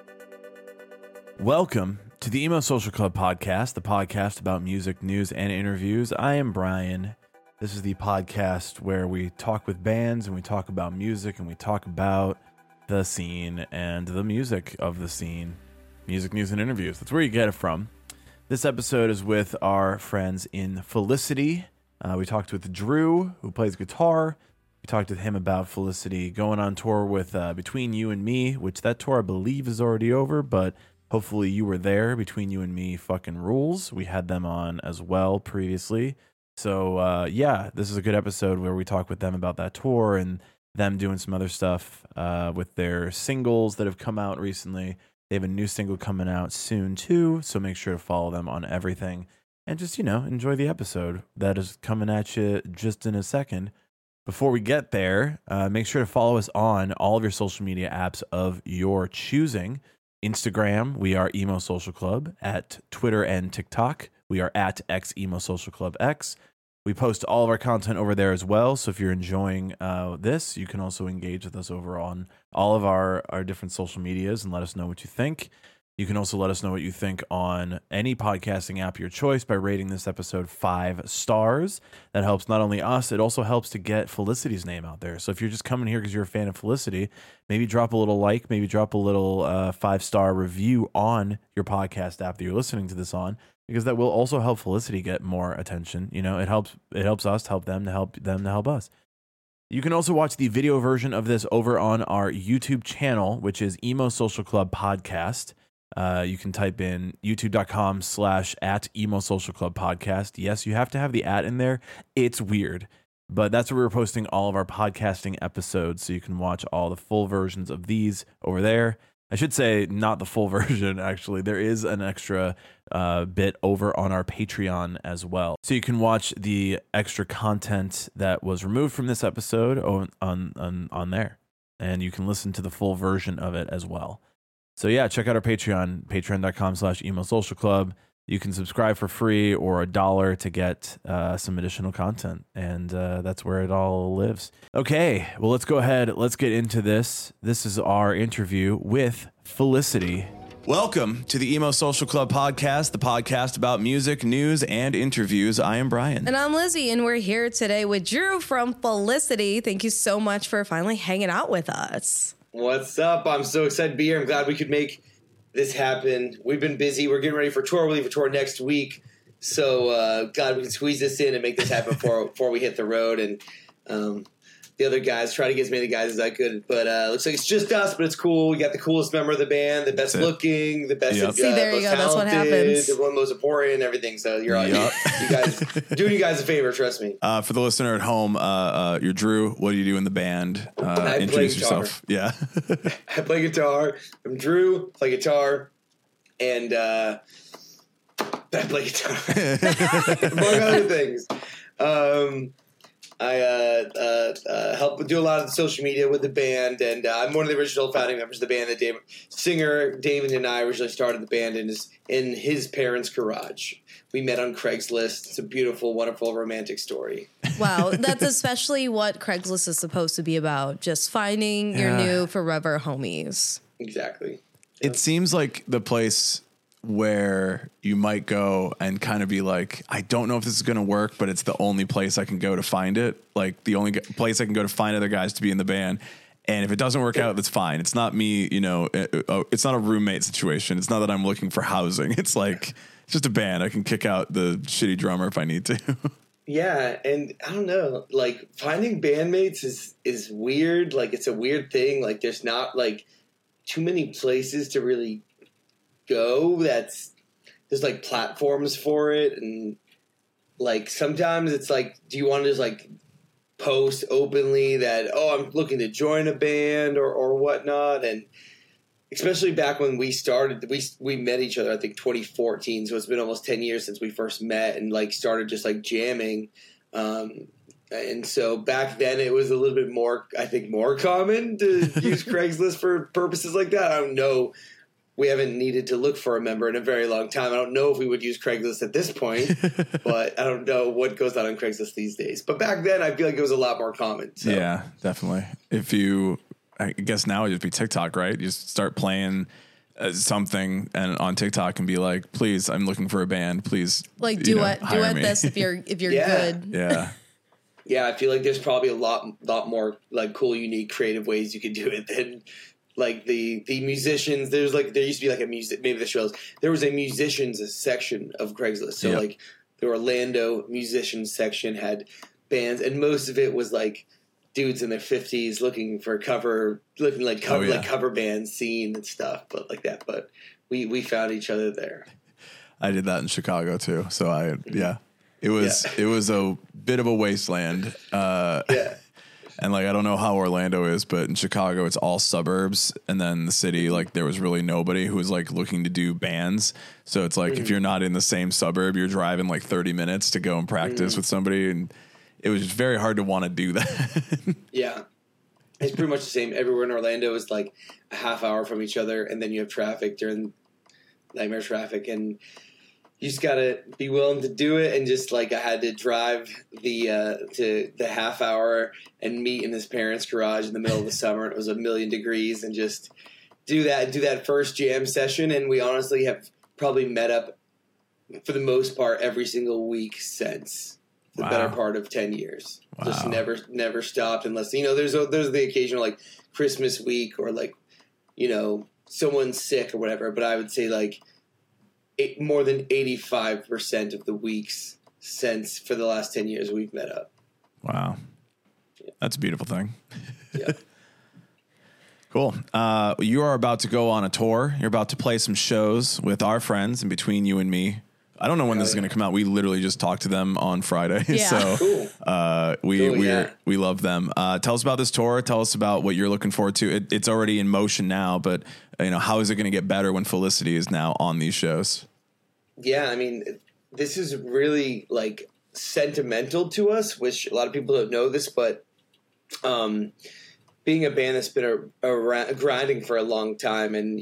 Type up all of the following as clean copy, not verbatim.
Welcome to the Emo Social Club podcast, the podcast about music, news, and interviews. I am Brian. This is the podcast where we talk with bands and we talk about music and we talk about the scene and the music of the scene. Music, news, and interviews. That's where you get it from. This episode is with our friends in Felicity. We talked with Drew, who plays guitar. We talked with him about Felicity going on tour with Between You and Me, which that tour I believe is already over, but hopefully you were there. Between You and Me fucking rules. We had them on as well previously. So, this is a good episode where we talk with them about that tour and them doing some other stuff with their singles that have come out recently. They have a new single coming out soon, too, so make sure to follow them on everything. And just, enjoy the episode that is coming at you just in a second. Before we get there, make sure to follow us on all of your social media apps of your choosing. Instagram, we are Emo Social Club. At Twitter and TikTok, we are at Emo Social Club X. We post all of our content over there as well. So if you're enjoying this, you can also engage with us over on all of our different social medias and let us know what you think. You can also let us know what you think on any podcasting app of your choice by rating this episode 5 stars. That helps not only us, it also helps to get Felicity's name out there. So if you're just coming here because you're a fan of Felicity, maybe drop a little like, maybe drop a little 5-star review on your podcast app that you're listening to this on, because that will also help Felicity get more attention. It helps us to help them to help us. You can also watch the video version of this over on our YouTube channel, which is Emo Social Club Podcast. You can type in youtube.com/@Emo Social Club Podcast. Yes, you have to have the @ in there. It's weird, but that's where we're posting all of our podcasting episodes. So you can watch all the full versions of these over there. I should say not the full version, actually. There is an extra bit over on our Patreon as well. So you can watch the extra content that was removed from this episode on there. And you can listen to the full version of it as well. So yeah, check out our Patreon, patreon.com/Emo Social Club. You can subscribe for free or $1 to get some additional content. And that's where it all lives. Okay, well, let's go ahead. Let's get into this. This is our interview with Felicity. Welcome to the Emo Social Club podcast, the podcast about music, news, and interviews. I am Brian. And I'm Lizzie, and we're here today with Drew from Felicity. Thank you so much for finally hanging out with us. What's up? I'm so excited to be here. I'm glad we could make this happen. We've been busy. We're getting ready for tour. We leave for tour next week. So glad we can squeeze this in and make this happen before we hit the road. And the other guys, try to get as many guys as I could. But looks like it's just us, but it's cool. We got the coolest member of the band, the best looking, the best See, there you most go. That's what talented, happens. the one most important, everything. So you're on. You guys, doing you guys a favor, trust me. For the listener at home, you're Drew. What do you do in the band? Introduce yourself. Yeah. I play guitar. I'm Drew, play guitar, and I play guitar, among other things. I help do a lot of the social media with the band, and I'm one of the original founding members of the band. Singer David and I originally started the band in his parents' garage. We met on Craigslist. It's a beautiful, wonderful, romantic story. Wow, that's especially what Craigslist is supposed to be about, just finding your new forever homies. Exactly. It seems like the place where you might go and kind of be like, I don't know if this is going to work, but it's the only place I can go to find it. Like the only place I can go to find other guys to be in the band. And if it doesn't work out, that's fine. It's not me, it's not a roommate situation. It's not that I'm looking for housing. It's like, it's just a band. I can kick out the shitty drummer if I need to. Yeah. And I don't know, like finding bandmates is weird. Like it's a weird thing. Like there's not like too many places to really go. There's like platforms for it, and like sometimes it's like, do you want to just like post openly that I'm looking to join a band or whatnot? And especially back when we started, we met each other I think 2014, so it's been almost 10 years since we first met and like started just like jamming. And so back then it was a little bit more, I think, more common to use Craigslist for purposes like that. I don't know. We haven't needed to look for a member in a very long time. I don't know if we would use Craigslist at this point, but I don't know what goes on Craigslist these days. But back then, I feel like it was a lot more common. So. Yeah, definitely. I guess now it'd just be TikTok, right? You just start playing something and on TikTok and be like, please, I'm looking for a band. Please, like duet hire me. this if you're Yeah. good. Yeah. Yeah, I feel like there's probably a lot more like cool, unique, creative ways you could do it than like the musicians. There used to be like a music, maybe the shows. There was a musicians section of Craigslist. So like the Orlando musicians section had bands, and most of it was like dudes in their 50s looking cover band scene and stuff, but like that. But we found each other there. I did that in Chicago too. So it was a bit of a wasteland. Yeah. And like, I don't know how Orlando is, but in Chicago, it's all suburbs. And then the city, like there was really nobody who was like looking to do bands. So it's like, if you're not in the same suburb, you're driving like 30 minutes to go and practice with somebody. And it was just very hard to want to do that. Yeah. It's pretty much the same. Everywhere in Orlando is like a half hour from each other. And then you have traffic during nightmare traffic. And you just gotta be willing to do it, and just like I had to drive to the half hour and meet in his parents' garage in the middle of the summer. It was 1,000,000 degrees, and just do that first jam session. And we honestly have probably met up for the most part every single week since the better part of 10 years. Wow. Just never stopped, unless there's the occasional like Christmas week or like someone's sick or whatever. But I would say like more than 85% of the weeks since for the last 10 years we've met up. Wow. That's a beautiful thing. Yeah. Cool. You are about to go on a tour. You're about to play some shows with our friends and Between You and Me. I don't know when this is going to come out. We literally just talked to them on Friday. Yeah. So Cool. we love them. Tell us about this tour. Tell us about what you're looking forward to. It's already in motion now, but how is it going to get better when Felicity is now on these shows? Yeah, I mean, this is really like sentimental to us, which a lot of people don't know this, but being a band that's been around grinding for a long time, and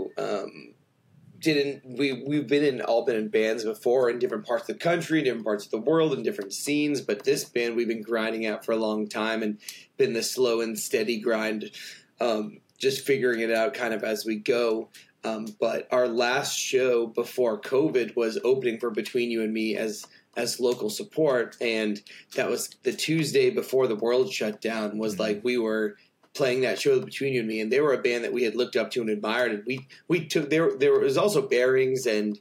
we've been in bands before in different parts of the country, different parts of the world, in different scenes, but this band we've been grinding out for a long time and been the slow and steady grind, just figuring it out kind of as we go. But our last show before COVID was opening for Between You and Me as local support, and that was the Tuesday before the world shut down. Was like we were playing that show Between You and Me, and they were a band that we had looked up to and admired, and we took there was also Bearings and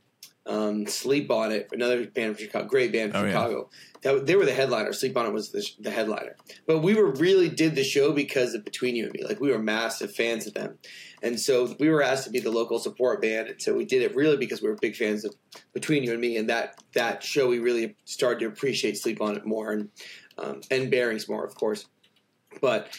Sleep On It, another band from Chicago, great band from Chicago. They were the headliner. Sleep On It was the headliner, but we really did the show because of Between You and Me. Like we were massive fans of them. And so we were asked to be the local support band, and so we did it really because we were big fans of Between You and Me, and that show we really started to appreciate Sleep On It more, and Bearings more, of course. But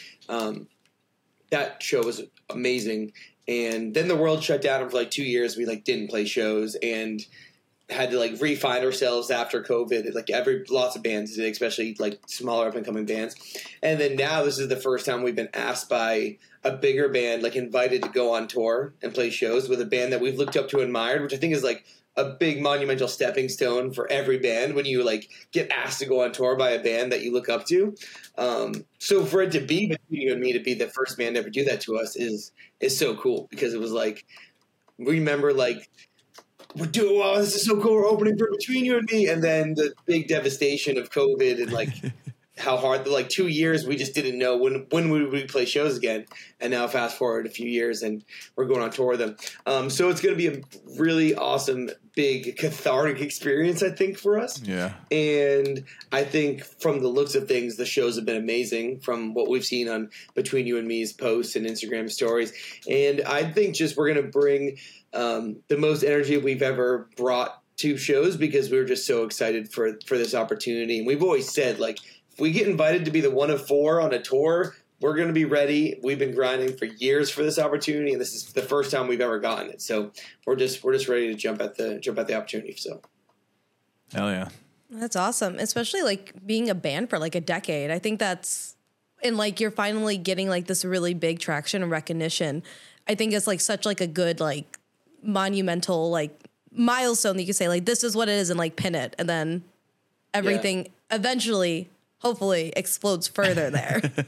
that show was amazing, and then the world shut down, and for like 2 years we like didn't play shows and had to like re-find ourselves after COVID. Like lots of bands did, especially like smaller up and coming bands. And then now this is the first time we've been asked by a bigger band, like invited to go on tour and play shows with a band that we've looked up to and admired, which I think is like a big monumental stepping stone for every band when you like get asked to go on tour by a band that you look up to. So for it to be Between You and Me, to be the first band to ever do that to us is so cool, because it was like, we remember like, wow, this is so cool, we're opening for Between You and Me, and then the big devastation of COVID and like how hard, like 2 years we just didn't know when would we play shows again, and now fast forward a few years and we're going on tour with them. So it's going to be a really awesome, big cathartic experience, I think, for us. Yeah. And I think from the looks of things, the shows have been amazing from what we've seen on Between You and Me's posts and Instagram stories. And I think just we're going to bring the most energy we've ever brought to shows, because we were just so excited for this opportunity. And we've always said, like, if we get invited to be the one of four on a tour, we're going to be ready. We've been grinding for years for this opportunity, and this is the first time we've ever gotten it. So we're just ready to jump at the opportunity. So, hell yeah, that's awesome. Especially like being a band for like a decade. I think that's, and like you're finally getting like this really big traction and recognition. I think it's like such like a good like monumental like milestone that you can say like this is what it is and like pin it, and then everything eventually hopefully explodes further there.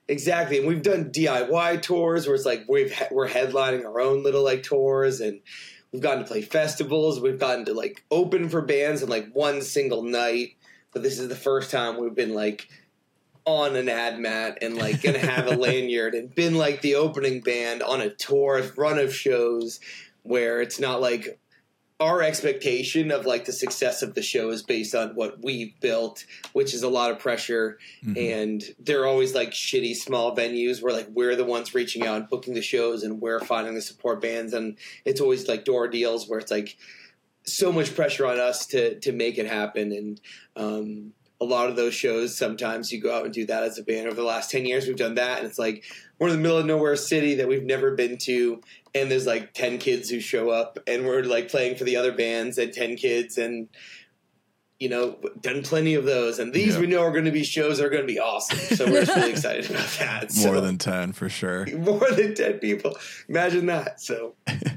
Exactly. And we've done DIY tours where it's like we're headlining our own little like tours, and we've gotten to play festivals. We've gotten to like open for bands in like one single night. But this is the first time we've been like on an ad mat and like going to have a lanyard and been like the opening band on a tour, run of shows where it's not like our expectation of like the success of the show is based on what we've built, which is a lot of pressure. And they're always like shitty small venues where like we're the ones reaching out and booking the shows and we're finding the support bands. And it's always like door deals where it's like so much pressure on us to make it happen. And, a lot of those shows, sometimes you go out and do that as a band. Over the last 10 years, we've done that. And it's like, we're in the middle of nowhere city that we've never been to. And there's like 10 kids who show up and we're like playing for the other bands and 10 kids and, you know, done plenty of those. And these we know are going to be shows that are going to be awesome. So we're just really excited about that. More than 10 for sure. More than 10 people. Imagine that. So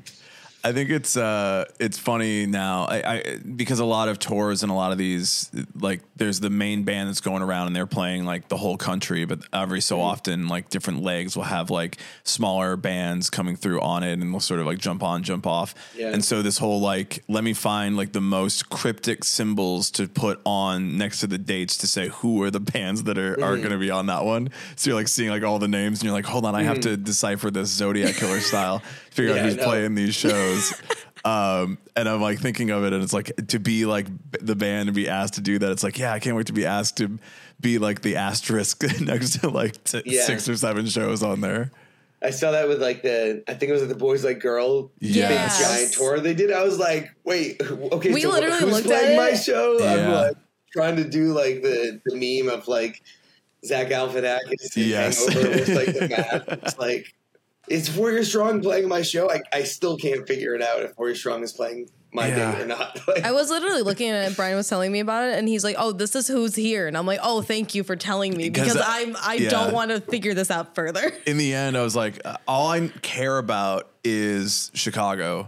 I think it's funny now I because a lot of tours and a lot of these, like there's the main band that's going around and they're playing like the whole country, but every so often like different legs will have like smaller bands coming through on it and they'll sort of like jump on, jump off. Yeah. And so this whole like, let me find like the most cryptic symbols to put on next to the dates to say who are the bands that are going to be on that one. So you're like seeing like all the names and you're like, hold on, I have to decipher this Zodiac Killer style, figure out who's playing these shows. And I'm like thinking of it and it's like to be like the band and be asked to do that. It's like, yeah, I can't wait to be asked to be like the asterisk next to like 6 or 7 shows on there. I saw that with like I think it was like the Boys Like Girl big giant tour they did. I was like, wait, okay, we so literally who's looked playing at my show? Yeah. I'm like trying to do like the meme of like Zach Galifianakis Hangover with like the map. It's like, is Warrior Strong playing my show? I still can't figure it out if Warrior Strong is playing my day or not. Like, I was literally looking at it. Brian was telling me about it, and he's like, "Oh, this is who's here," and I'm like, "Oh, thank you for telling me because I don't want to figure this out further." In the end, I was like, all I care about is Chicago.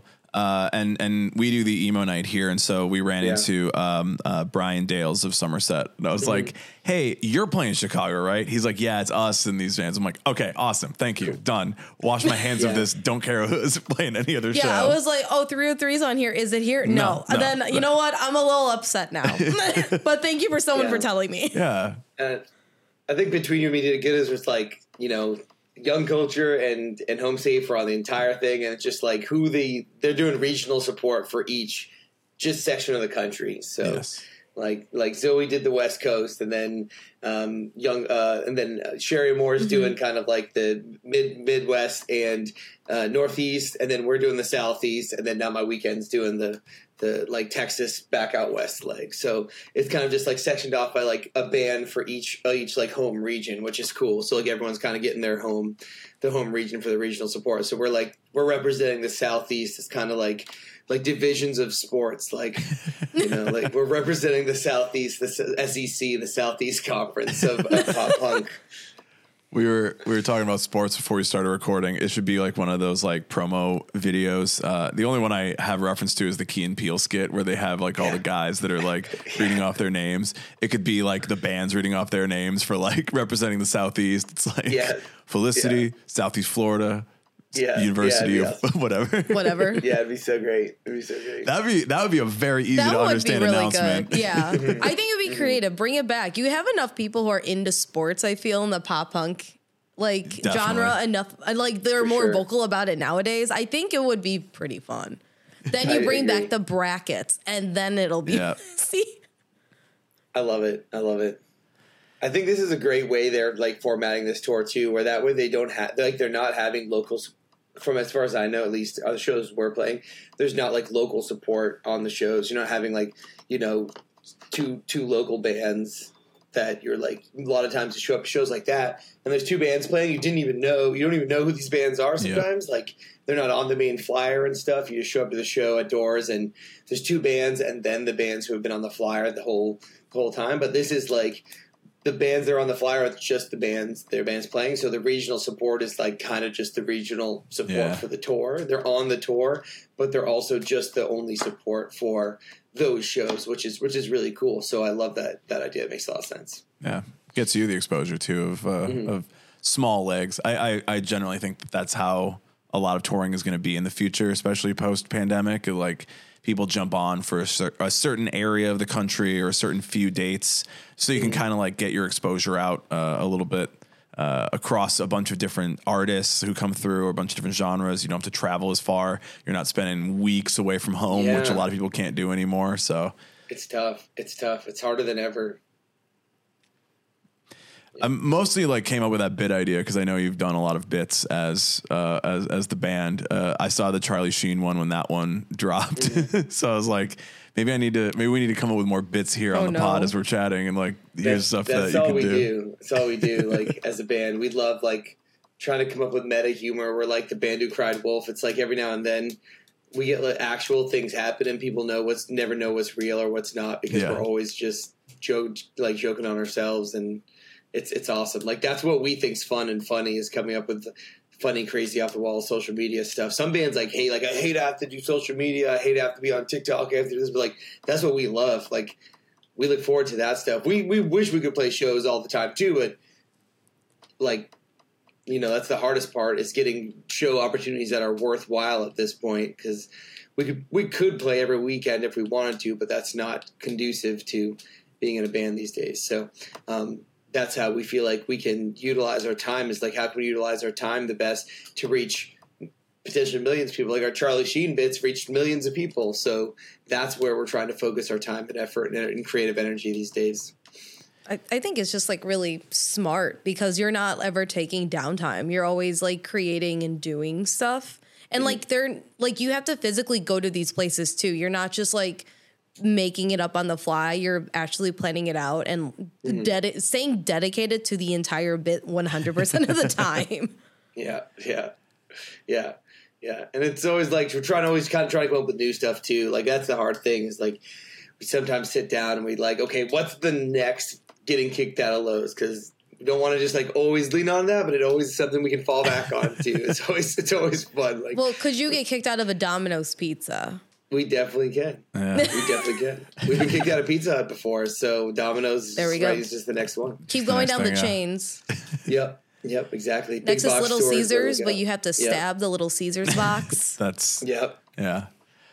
And we do the emo night here. And so we ran into Brian Dales of Somerset. And I was like, hey, you're playing Chicago, right? He's like, yeah, it's us and these bands. I'm like, okay, awesome. Thank you. Done. Wash my hands of this. Don't care who's playing any other show. Yeah, I was like, oh, 303's on here. Is it here? No. And then, you know what? I'm a little upset now. But thank you for someone for telling me. Yeah. I think Between You and Me Did It Good is just like, you know, Young Culture and Home Safe are on the entire thing, and it's just like they're doing regional support for each just section of the country. So like Zoe did the West Coast, and then and then Sherry Moore's doing kind of like the Midwest and Northeast, and then we're doing the Southeast, and then now my weekend's doing the like Texas back out west leg. So it's kind of just like sectioned off by like a band for each like home region, which is cool. So like everyone's kind of getting the home region for the regional support. So we're representing the Southeast. It's kind of like divisions of sports, like, you know, like we're representing the Southeast, the SEC, the Southeast Conference of pop punk. We were talking about sports before we started recording. It should be like one of those like promo videos. The only one I have reference to is the Key and Peele skit where they have like all the guys that are like reading off their names. It could be like the bands reading off their names for like representing the Southeast. It's like Felicity, Southeast Florida, University of whatever. Yeah, it'd be so great. That would be a very easy to understand really announcement. Good. Yeah. I think it'd be creative. Bring it back. You have enough people who are into sports, I feel, in the pop punk like genre enough. Like they're more vocal about it nowadays. I think it would be pretty fun. Then you bring back the brackets and then it'll be see. I love it. I think this is a great way they're like formatting this tour too, where that way they don't have like they're not having locals. From as far as I know, at least the shows we're playing, there's not like local support on the shows. You're not having like, you know, two local bands that you're like a lot of times you show up at shows like that and there's 2 bands playing. You don't even know who these bands are sometimes. Like they're not on the main flyer and stuff. You just show up to the show at doors and there's 2 bands and then the bands who have been on the flyer the whole time. But this is like the bands that are on the flyer are just their bands playing. So the regional support is like kind of just the regional support for the tour. They're on the tour, but they're also just the only support for those shows, which is really cool. So I love that idea. It makes a lot of sense. Yeah. Gets you the exposure too of small legs. I generally think that that's how a lot of touring is going to be in the future, especially post pandemic. Like people jump on for a certain area of the country or a certain few dates, so you can kind of like get your exposure out a little bit across a bunch of different artists who come through, or a bunch of different genres. You don't have to travel as far. You're not spending weeks away from home, which a lot of people can't do anymore. So it's tough. It's tough. It's harder than ever. I mostly like came up with that bit idea because I know you've done a lot of bits as the band. I saw the Charlie Sheen one when that one dropped, so I was like, maybe we need to come up with more bits here on the pod as we're chatting, and like here's stuff that you can do. That's all we do. Like as a band, we love like trying to come up with meta humor. We're like the band who cried wolf. It's like every now and then we get like actual things happen, and people never know what's real or what's not, because we're always just joking on ourselves, and it's awesome. Like that's what we think's fun and funny, is coming up with funny, crazy, off the wall social media stuff. Some bands I hate to have to do social media. I hate to have to be on TikTok. I have to do this, but like that's what we love. Like we look forward to that stuff. We wish we could play shows all the time too, but like, you know, that's the hardest part, is getting show opportunities that are worthwhile at this point, because we could play every weekend if we wanted to, but that's not conducive to being in a band these days. So that's how we feel like we can utilize our time, is like, how can we utilize our time the best to reach potentially millions of people? Like our Charlie Sheen bits reached millions of people. So that's where we're trying to focus our time and effort and creative energy these days. I think it's just like really smart, because you're not ever taking downtime. You're always like creating and doing stuff. And like you have to physically go to these places too. You're not just like making it up on the fly. You're actually planning it out and staying dedicated to the entire bit 100% of the time. Yeah. And it's always like, we're trying to come up with new stuff too. Like that's the hard thing, is like we sometimes sit down and we like, okay, what's the next getting kicked out of Lowe's? Because we don't want to just like always lean on that, but it always is something we can fall back on too. It's always fun. Like, well, could you get kicked out of a Domino's pizza? We definitely can. Yeah. We definitely can. We've been kicked out of Pizza Hut before, so Domino's is just the next one. Keep going down the chains. Yep, exactly. Next is Little Caesars, but you have to stab the Little Caesars box. Yeah.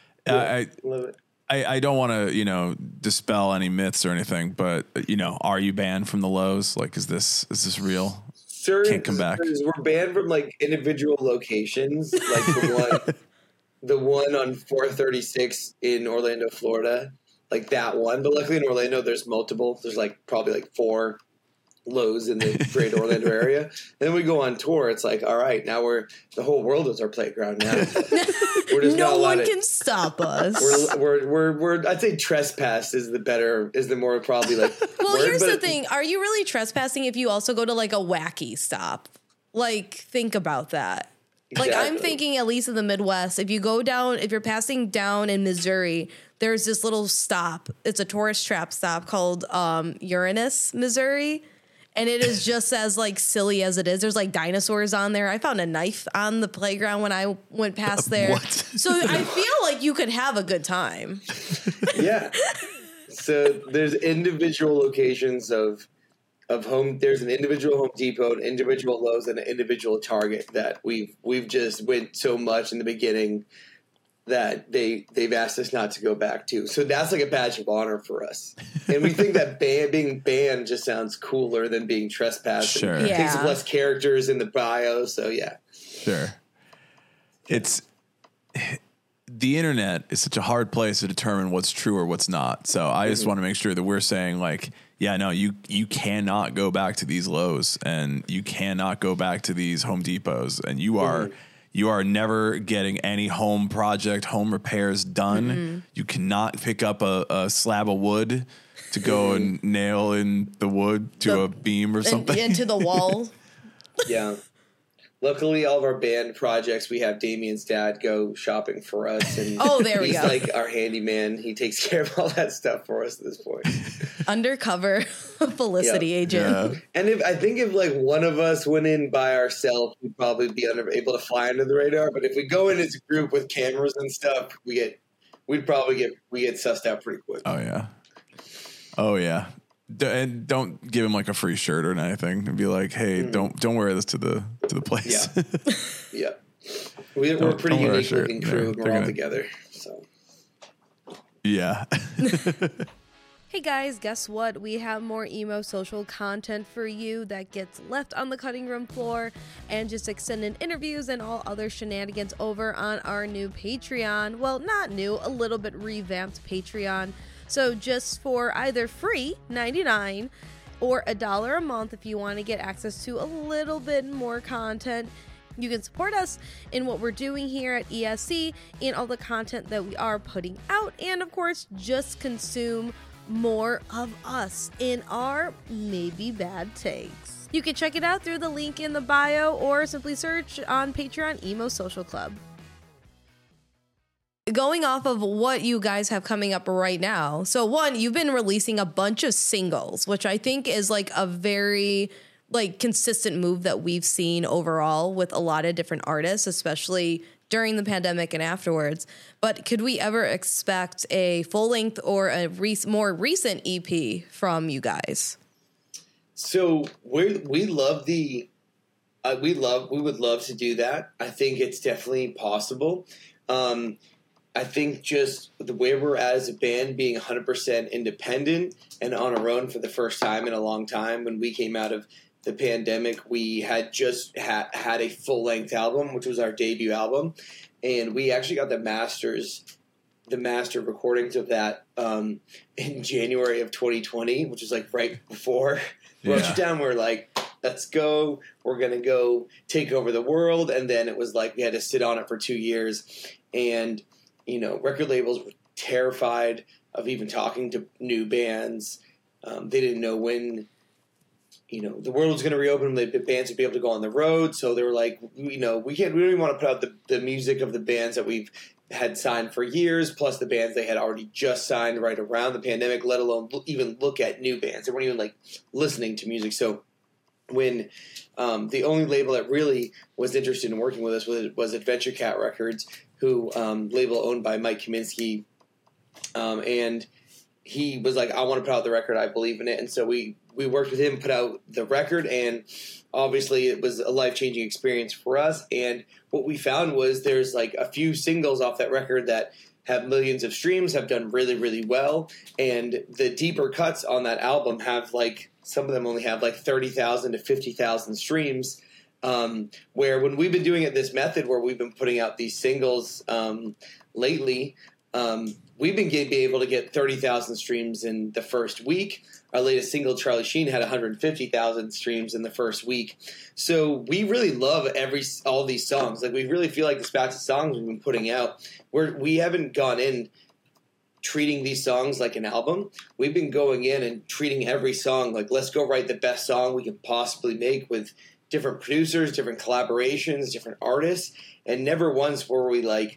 I love it. I don't want to, dispel any myths or anything, but, are you banned from the Lowe's? Like, is this real? Can't come back. We're banned from like individual locations, like the one on 436 in Orlando, Florida, like that one. But luckily in Orlando, there's multiple. There's like probably like 4 Lowe's in the great Orlando area. Then we go on tour. It's like, all right, now the whole world is our playground now. We're just no one can stop us. We're I'd say trespass is the more probably like. Well, here's the thing: are you really trespassing if you also go to like a wacky stop? Like, think about that. Exactly. Like, I'm thinking, at least in the Midwest, if you're passing down in Missouri, there's this little stop. It's a tourist trap stop called Uranus, Missouri. And it is just as like silly as it is. There's like dinosaurs on there. I found a knife on the playground when I went past there. What? So I feel like you could have a good time. Yeah. So there's individual locations of home. There's an individual Home Depot, an individual Lowe's, and an individual Target that we've just went so much in the beginning that they've asked us not to go back to. So that's like a badge of honor for us. And we think that being banned just sounds cooler than being trespassed. Sure. It takes up less characters in the bio. So yeah. Sure. The internet is such a hard place to determine what's true or what's not. So I just want to make sure that we're saying like, yeah, no, you cannot go back to these Lowe's, and you cannot go back to these Home Depots, and you are never getting any home repairs done. You cannot pick up a slab of wood to go and nail in the wood to a beam or something. Into the wall. Yeah. Luckily, all of our band projects, we have Damien's dad go shopping for us. And there we go. He's like our handyman. He takes care of all that stuff for us at this point. Undercover publicity agent. Yeah. And if like one of us went in by ourselves, we'd probably be able to fly under the radar. But if we go in as a group with cameras and stuff, we get sussed out pretty quick. Oh yeah. And don't give him like a free shirt or anything, and be like, "Hey, don't wear this to the place." Yeah, we're a pretty unique looking crew. We're all together, so yeah. Hey guys, guess what? We have more emo social content for you that gets left on the cutting room floor and just extended interviews and all other shenanigans over on our new Patreon. Well, not new, a little bit revamped Patreon. So just for either free, $99, or $1 a month if you want to get access to a little bit more content, you can support us in what we're doing here at ESC and all the content that we are putting out, and of course, just consume more of us in our maybe bad takes. You can check it out through the link in the bio or simply search on Patreon Emo Social Club. Going off of what you guys have coming up right now. So one, you've been releasing a bunch of singles, which I think is like a very like consistent move that we've seen overall with a lot of different artists, especially during the pandemic and afterwards. But could we ever expect a full length or a more recent EP from you guys? So we would love to do that. I think it's definitely possible. I think just the way we're at as a band, being 100% independent and on our own for the first time in a long time. When we came out of the pandemic, we had just had a full-length album, which was our debut album, and we actually got the master recordings of that in January of 2020, which is like right before Wrote You Down. We were like, let's go. We're going to go take over the world. And then it was like we had to sit on it for 2 years. And, you know, record labels were terrified of even talking to new bands. They didn't know when, you know, the world was going to reopen, the bands would be able to go on the road. So they were like, you know, we don't even want to put out the music of the bands that we've had signed for years, plus the bands they had already just signed right around the pandemic, let alone even look at new bands. They weren't even like listening to music. So when the only label that really was interested in working with us was Adventure Cat Records, who label owned by Mike Kaminsky, and he was like, I want to put out the record. I believe in it. And so we worked with him, put out the record, and obviously it was a life-changing experience for us. And what we found was there's like a few singles off that record that have millions of streams, have done really, really well. And the deeper cuts on that album have like, some of them only have like 30,000 to 50,000 streams. Where when we've been doing it this method, where we've been putting out these singles lately, we've been able to get 30,000 streams in the first week. Our latest single, Charlie Sheen, had 150,000 streams in the first week. So we really love all these songs. Like, we really feel like this batch of songs we've been putting out, we haven't gone in treating these songs like an album. We've been going in and treating every song like, let's go write the best song we can possibly make with different producers, different collaborations, different artists. And never once were we like,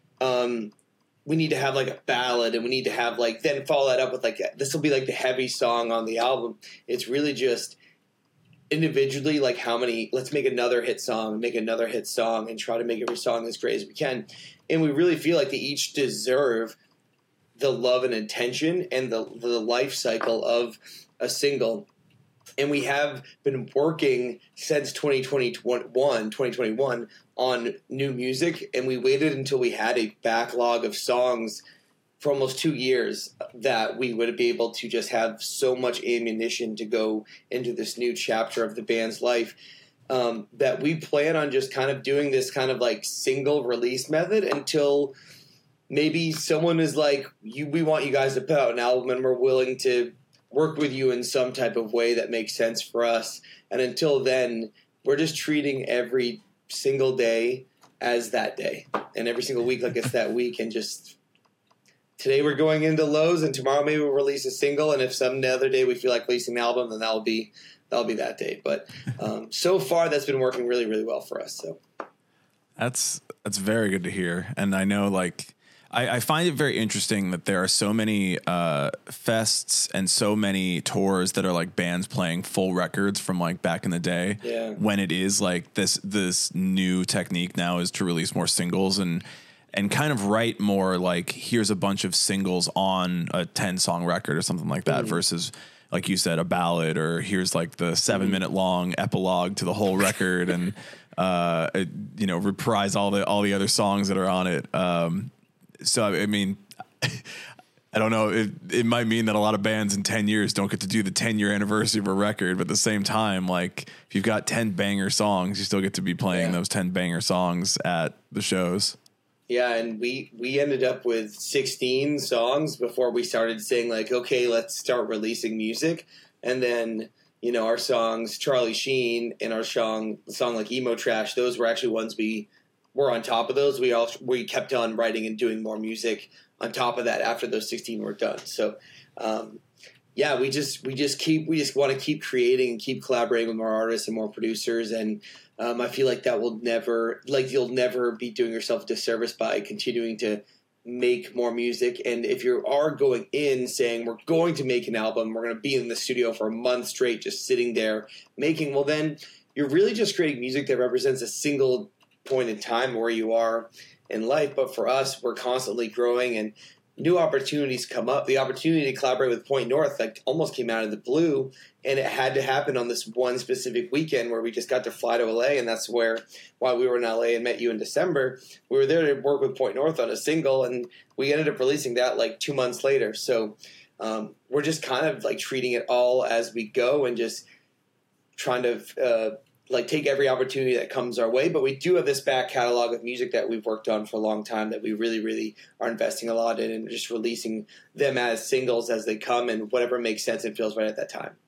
we need to have like a ballad, and we need to have like, then follow that up with like, this will be like the heavy song on the album. It's really just individually like let's make another hit song, and try to make every song as great as we can. And we really feel like they each deserve the love and attention and the life cycle of a single. And we have been working since 2021 on new music, and we waited until we had a backlog of songs for almost 2 years that we would be able to just have so much ammunition to go into this new chapter of the band's life, that we plan on just kind of doing this kind of like single release method until maybe someone is like, we want you guys to put out an album, and we're willing to work with you in some type of way that makes sense for us. And until then, we're just treating every single day as that day, and every single week like it's that week. And just today we're going into lows, and tomorrow maybe we'll release a single, and if some other day we feel like releasing an album, then that'll be that day. But so far that's been working really, really well for us. So that's very good to hear. And I know, like, I find it very interesting that there are so many fests and so many tours that are like bands playing full records from like back in the day. Yeah. When it is like this new technique now is to release more singles and kind of write more like, here's a bunch of singles on a 10-song record or something like that, versus like you said, a ballad, or here's like the 7-minute long epilogue to the whole record, and reprise all the other songs that are on it. So I mean, I don't know. It might mean that a lot of bands in 10 years don't get to do the 10-year anniversary of a record, but at the same time, like if you've got 10 banger songs, you still get to be playing those 10 banger songs at the shows. Yeah, and we ended up with 16 songs before we started saying like, okay, let's start releasing music. And then, our songs, Charlie Sheen and our song like Emo Trash, those were actually ones we were on top of those. We kept on writing and doing more music on top of that after those 16 were done. So, we just want to keep creating and keep collaborating with more artists and more producers. And I feel like that you'll never be doing yourself a disservice by continuing to make more music. And if you are going in saying we're going to make an album, we're going to be in the studio for a month straight, just sitting there making, well, then you're really just creating music that represents a single point in time where you are in life. But for us, we're constantly growing and new opportunities come up. The opportunity to collaborate with Point North almost came out of the blue, and it had to happen on this one specific weekend where we just got to fly to LA, and that's while we were in LA and met you in December, we were there to work with Point North on a single, and we ended up releasing that 2 months later. So we're just kind of treating it all as we go and just trying to take every opportunity that comes our way. But we do have this back catalog of music that we've worked on for a long time that we really, really are investing a lot in, and just releasing them as singles as they come and whatever makes sense and feels right at that time.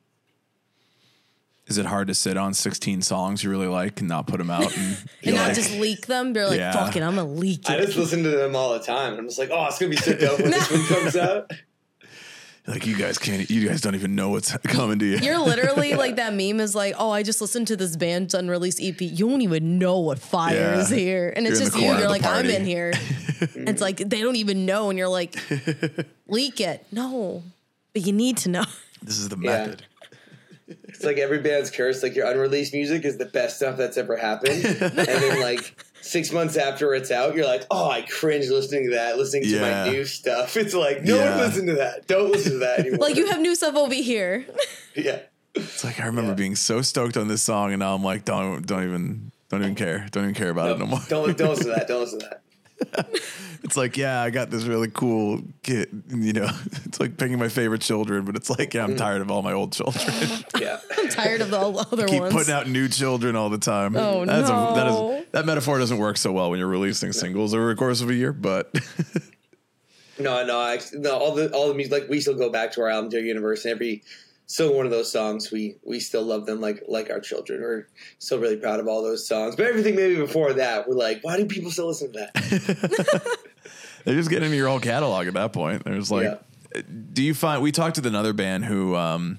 Is it hard to sit on 16 songs you really like and not put them out? And not just leak them? They're like, fuck it, I'm going to leak it. I just listen to them all the time. I'm just like, oh, it's going to be so dope when this one comes out. Like, you guys don't even know what's coming to you. You're literally like that meme is like, oh, I just listened to this band's unreleased EP. You don't even know what fire is here. And it's just you. You're like, I'm in here. And it's like, they don't even know. And you're like, leak it. No, but you need to know. This is the method. It's like every band's curse. Like, your unreleased music is the best stuff that's ever happened. And then 6 months after it's out, you're like, oh, I cringe listening to that, listening to my new stuff. It's like, no one listen to that. Don't listen to that anymore. Like, you have new stuff over here. Yeah. It's like, I remember being so stoked on this song, and now I'm like, don't even care. Don't even care about it no more. Don't listen to that. Don't listen to that. It's like, yeah, I got this really cool kid, it's like picking my favorite children, but it's like, I'm tired of all my old children. Yeah. I'm tired of the other Keep ones. putting out new children all the time. Oh, no. That metaphor doesn't work so well when you're releasing singles over the course of a year, but No, all the music, we still go back to our album Dear Universe, and every single one of those songs, we still love them like our children. We're still really proud of all those songs. But everything maybe before that, we're like, why do people still listen to that? They just get into your whole catalog at that point. There's do you find, we talked to another band who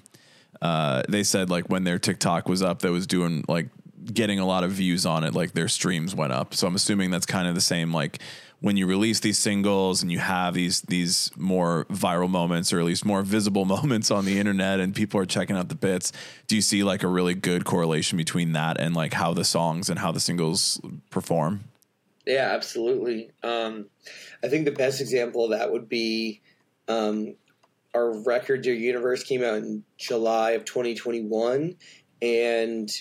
they said when their TikTok was up, that was doing getting a lot of views on it, their streams went up. So I'm assuming that's kind of the same, when you release these singles and you have these more viral moments, or at least more visible moments on the internet, and people are checking out the bits. Do you see a really good correlation between that and how the songs and how the singles perform? Yeah, absolutely. I think the best example of that would be our record Dear Universe came out in July of 2021, and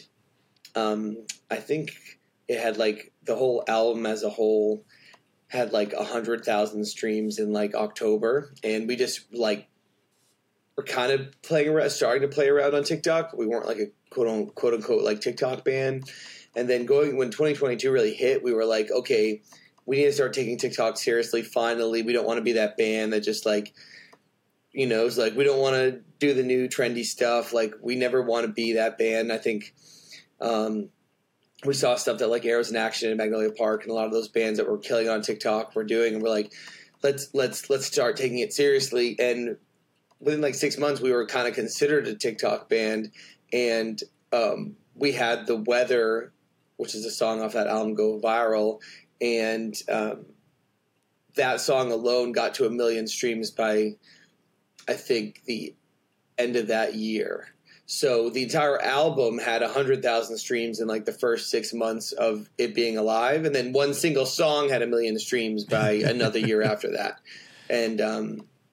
I think it had the whole album as a whole had 100,000 streams in October, and we just were kind of starting to play around on TikTok. We weren't a quote unquote TikTok band. And then when 2022 really hit, we were like, okay, we need to start taking TikTok seriously. Finally, we don't want to be that band that just it's we don't want to do the new trendy stuff. We never want to be that band. I think we saw stuff that Arrows in Action and Magnolia Park and a lot of those bands that were killing on TikTok were doing, and we're like, let's start taking it seriously. And within 6 months, we were kind of considered a TikTok band, and we had The Weather, which is a song off that album, go viral, and that song alone got to 1 million streams by, I think, the end of that year. So the entire album had 100,000 streams in the first 6 months of it being alive. And then one single song had 1 million streams by another year after that. And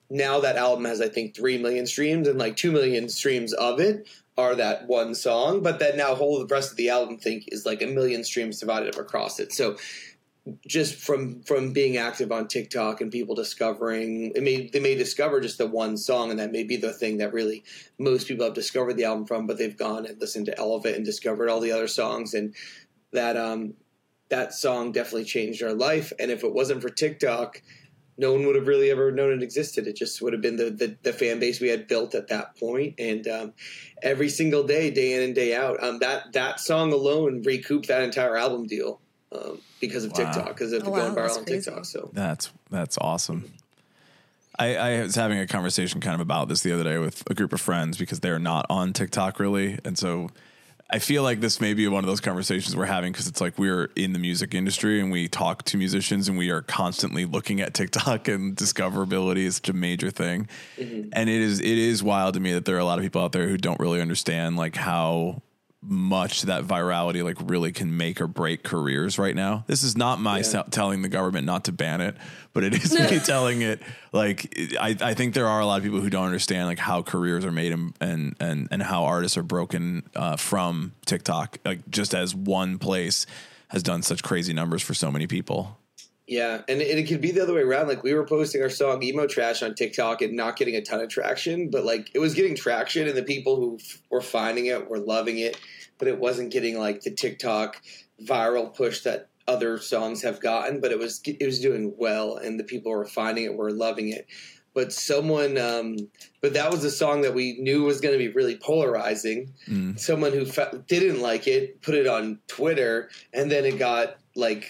now that album has, I think, 3 million streams, and like 2 million streams of it are that one song. But then now the rest of the album is like 1 million streams divided up across it. So just from being active on TikTok and people discovering, they may discover just the one song, and that may be the thing that really most people have discovered the album from, but they've gone and listened to Elevate and discovered all the other songs, and that song definitely changed our life. And if it wasn't for TikTok, no one would have really ever known it existed. It just would have been the fan base we had built at that point. And every single day in and day out, that song alone recouped that entire album deal. Because of TikTok, because of going viral on TikTok. So that's awesome. I was having a conversation kind of about this the other day with a group of friends because they're not on TikTok really, and so I feel like this may be one of those conversations we're having because it's like we're in the music industry and we talk to musicians and we are constantly looking at TikTok, and discoverability is such a major thing. Mm-hmm. And it is wild to me that there are a lot of people out there who don't really understand like how much that virality like really can make or break careers right now. This is not my telling the government not to ban it, but it is me telling it. Like I think there are a lot of people who don't understand like how careers are made and how artists are broken from TikTok. Like just as one place has done such crazy numbers for so many people. Yeah, and it could be the other way around. Like we were posting our song Emo Trash on TikTok and not getting a ton of traction, but like it was getting traction, and the people who were finding it were loving it, but it wasn't getting like the TikTok viral push that other songs have gotten, but it was doing well, and the people who were finding it were loving it. But but that was a song that we knew was going to be really polarizing. Someone who didn't like it put it on Twitter, and then it got like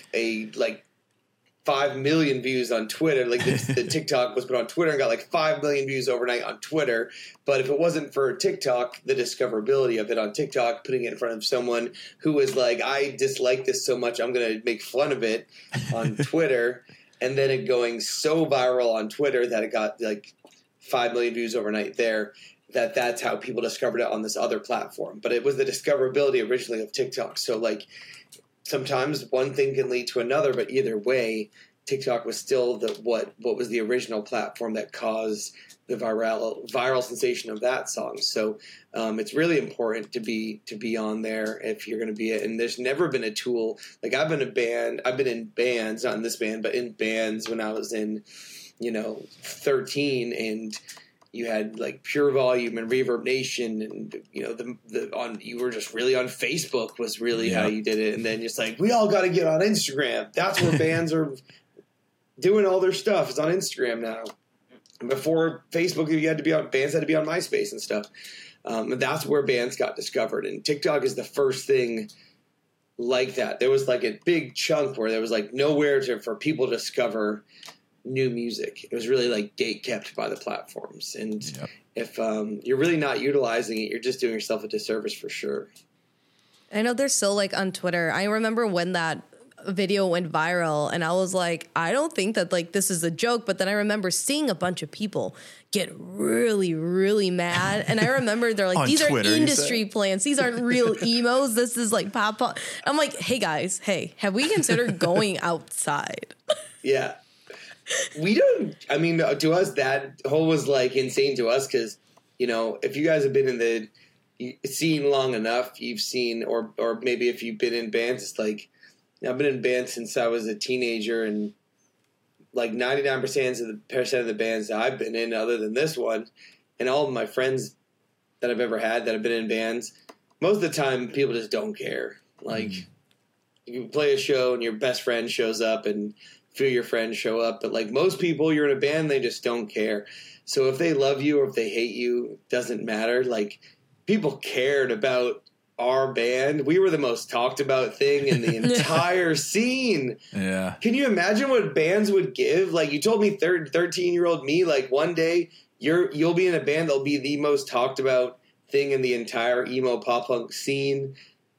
5 million views on Twitter. Like the TikTok was put on Twitter and got like 5 million views overnight on Twitter. But if it wasn't for TikTok, the discoverability of it on TikTok, putting it in front of someone who was like, I dislike this so much, I'm going to make fun of it on Twitter. And then it going so viral on Twitter that it got like 5 million views overnight there, that's how people discovered it on this other platform. But it was the discoverability originally of TikTok. So like, sometimes one thing can lead to another, but either way, TikTok was still what was the original platform that caused the viral sensation of that song. So it's really important to be on there if you're going to be it. And there's never been a tool like I've been in bands, not in this band, but in bands when I was in 13, and you had like Pure Volume and Reverb Nation, and you were just really on Facebook was really how you did it. And then just like, we all got to get on Instagram. That's where bands are doing all their stuff. It's on Instagram now. And before Facebook, bands had to be on MySpace and stuff. And that's where bands got discovered. And TikTok is the first thing like that. There was like a big chunk where there was like nowhere for people to discover new music. It was really like gate kept by the platforms, and if you're really not utilizing it, you're just doing yourself a disservice for sure. I know they're still like on Twitter. I remember when that video went viral and I was like, I don't think that like this is a joke, but then I remember seeing a bunch of people get really, really mad, and I remember they're like, these Twitter, are industry plants, these aren't real emos, this is like pop. I'm like, hey guys, have we considered going outside? Yeah. We don't, I mean, to us, that whole was like insane to us because, if you guys have been in the scene long enough, you've seen, or maybe if you've been in bands, it's like, I've been in bands since I was a teenager, and like 99% of the bands that I've been in, other than this one, and all of my friends that I've ever had that have been in bands, most of the time people just don't care. Like, you play a show and your best friend shows up and few of your friends show up, but like most people, you're in a band, they just don't care. So if they love you or if they hate you, it doesn't matter. Like people cared about our band. We were the most talked about thing in the entire scene. Yeah. Can you imagine what bands would give? Like you told me 13-year-old me, like one day you'll be in a band that'll be the most talked about thing in the entire emo pop punk scene.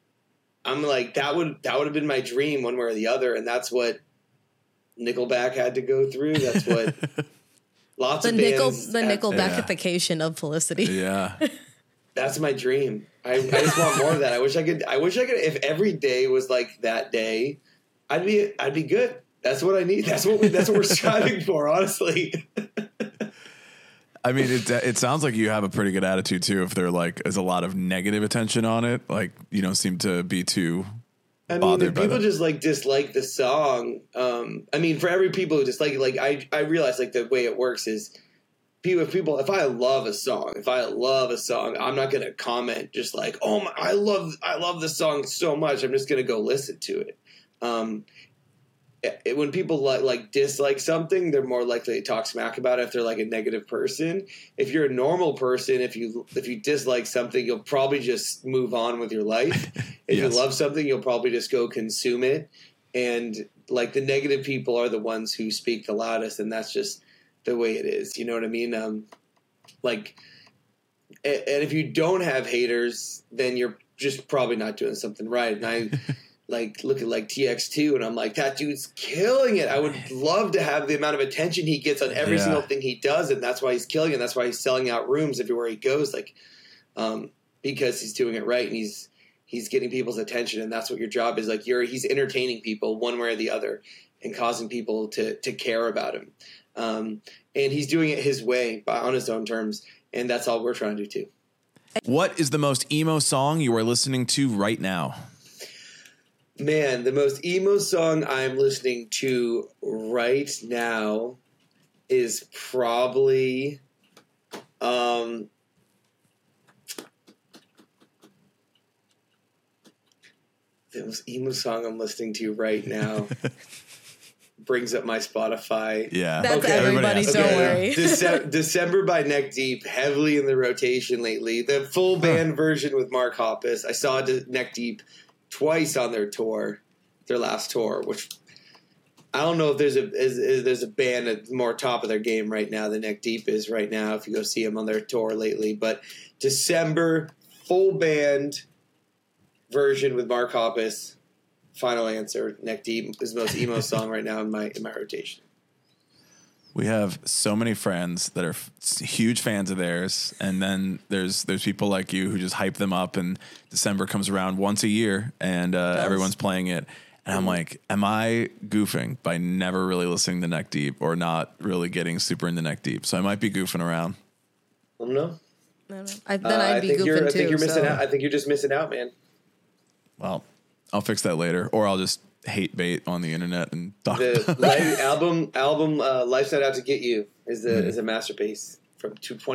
I'm like, that would have been my dream one way or the other, and that's what Nickelback had to go through. That's what lots of bands. The Nickelbackification of Felicity. Yeah, that's my dream. I just want more of that. I wish I could. If every day was like that day, I'd be good. That's what I need. That's what we're striving for. Honestly. I mean, it sounds like you have a pretty good attitude too. If there like is a lot of negative attention on it, like you don't seem to be too. I mean, if people just like dislike the song, I mean, for every people who dislike it, like I realize like the way it works is if I love a song, I'm not going to comment just like, oh my, I love this song so much. I'm just going to go listen to it. When people like dislike something, they're more likely to talk smack about it if they're like a negative person. If you're a normal person, if you dislike something, you'll probably just move on with your life. If you love something, you'll probably just go consume it. And like the negative people are the ones who speak the loudest, and that's just the way it is. You know what I mean? And if you don't have haters, then you're just probably not doing something right. And I like look at like TX2 and I'm like, that dude's killing it. I would love to have the amount of attention he gets on every single thing he does, and that's why he's killing it. That's why he's selling out rooms everywhere he goes, like because he's doing it right and he's getting people's attention, and that's what your job is. Like he's entertaining people one way or the other and causing people to care about him. And he's doing it his way on his own terms, and that's all we're trying to do too. What is the most emo song you are listening to right now? Man, the most emo song I'm listening to right now is probably the most emo song I'm listening to right now brings up my Spotify. Yeah. That's everybody, don't worry. December by Neck Deep, heavily in the rotation lately. The full band version with Mark Hoppus. I saw Neck Deep twice on their last tour, which I don't know if there's a band that's more top of their game right now than Neck Deep is right now if you go see them on their tour lately. But December, full band version with Mark Hoppus, final answer, Neck Deep is the most emo song right now in my rotation. We have so many friends that are huge fans of theirs, and then there's people like you who just hype them up, and December comes around once a year, and everyone's playing it. And I'm like, am I goofing by never really listening to Neck Deep or not really getting super into Neck Deep? So I might be goofing around. I don't know. I'd be goofing too. I think you're missing out. I think you're just missing out, man. Well, I'll fix that later, or I'll just hate bait on the internet and talk. The album Life's Not Out to Get You is a masterpiece from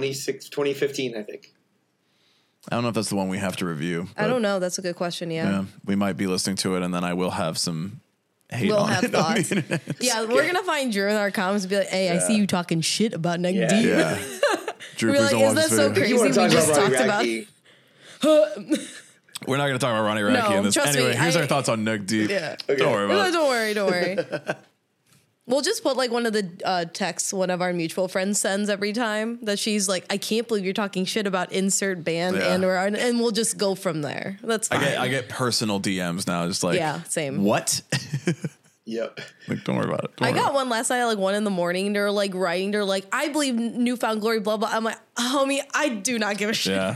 2015, I think. I don't know if that's the one we have to review. I don't know. That's a good question. Yeah. We might be listening to it, and then I will have some hate we'll on have it thoughts. on the internet. Yeah, we're gonna find Drew in our comments and be like, "Hey, I see you talking shit about Neck Deep." Yeah. Drew, We're like, is that so crazy? You want to We talk just about talked Ronnie about. Radke? We're not going to talk about Ronnie Radke No, in this. trust Anyway, me, here's our thoughts on Neck Deep. Yeah. Okay. Don't worry about it. Don't worry. We'll just put like one of the texts one of our mutual friends sends every time that she's like, I can't believe you're talking shit about insert band and we'll just go from there. That's fine. I get personal DMs now, just like, Yeah, same. What? Yep. Like, don't worry about it. I got one last night at like 1 a.m. They're like writing, they're like, I believe Newfound Glory, blah, blah. I'm like, homie, I do not give a shit. Yeah.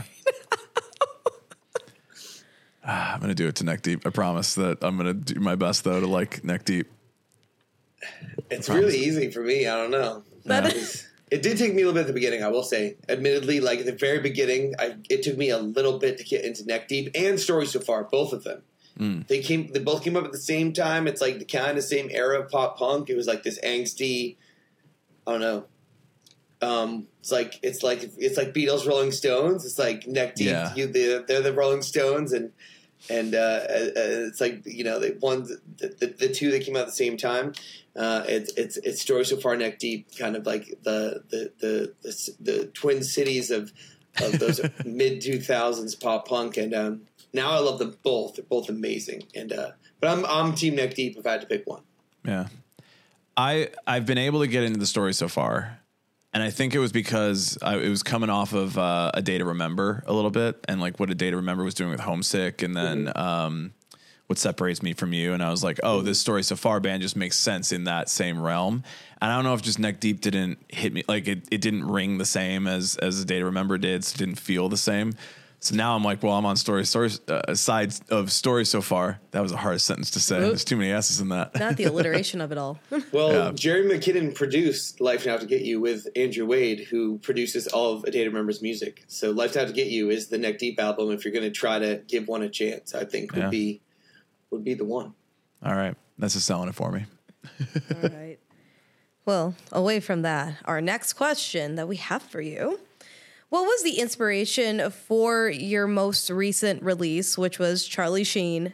I'm going to do it to Neck Deep. I promise that I'm going to do my best, though, to like Neck Deep. It's really easy for me. I don't know. It did take me a little bit at the beginning, I will say. Admittedly, like at the very beginning, it took me a little bit to get into Neck Deep and Story So Far, both of them. They both came up at the same time. It's like the kind of same era of pop punk. It was like this angsty, I don't know. It's like Beatles, Rolling Stones. It's like Neck Deep. Yeah. They're the Rolling Stones, and it's like, you know, the two that came out at the same time. It's Story So Far, Neck Deep, kind of like the twin cities of those mid 2000s pop punk, and now I love them both. They're both amazing, and but I'm Team Neck Deep if I had to pick one. Yeah, I've been able to get into the Story So Far. And I think it was because it was coming off of A Day to Remember a little bit, and like what A Day to Remember was doing with Homesick, and then What Separates Me From You. And I was like, oh, this Story So Far band just makes sense in that same realm. And I don't know if just Neck Deep didn't hit me, like it didn't ring the same as A Day to Remember did, so it didn't feel the same. So now I'm like, well, I'm on stories side of stories so far. That was the hardest sentence to say. Oop. There's too many S's in that. Not the alliteration of it all. Well, Yeah. Jerry McKinnon produced Life Now to Get You with Andrew Wade, who produces all of A Day to Remember's music. So Life Now to Get You is the Neck Deep album. If you're going to try to give one a chance, I think would be the one. All right. That's just selling it for me. All right. Well, away from that, our next question that we have for you. What was the inspiration for your most recent release, which was Charlie Sheen,